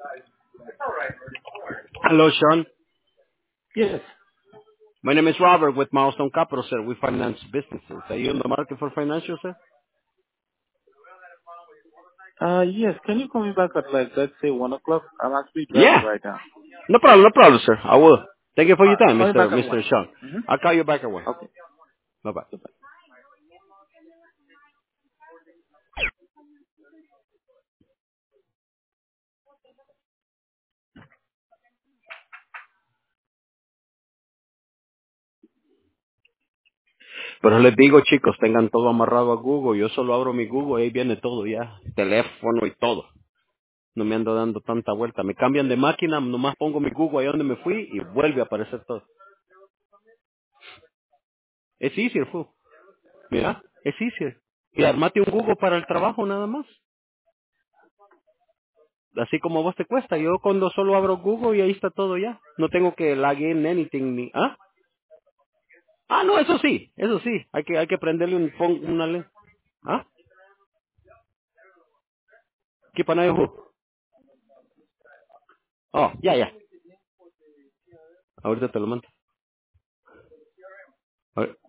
Hello, Sean. Yes. My name is Robert with Milestone Capital, sir. We finance businesses. Are you in the market for financial, sir? Yes. Can you call me back at like let's say 1 o'clock? I'm actually driving Yeah. right now. No problem, sir. I will. Thank you for your time, Call me back at Mr. one. Sean. Mm-hmm. I'll call you back at 1. Okay. Bye-bye. Goodbye. Pero les digo, chicos, tengan todo amarrado a Google. Yo solo abro mi Google y ahí viene todo ya. Teléfono y todo. No me ando dando tanta vuelta. Me cambian de máquina, nomás pongo mi Google ahí donde me fui y vuelve a aparecer todo. Es easier, fu. Mira, es easier. Y armate un Google para el trabajo nada más. Así como a vos te cuesta. Yo cuando solo abro Google y ahí está todo ya. No tengo que log in anything ni... ¿Ah? Ah, no, eso sí. Eso sí. Hay que prenderle una ley. ¿Ah? ¿Qué para nadie? Oh, ya. Ahorita te lo mando. A ver.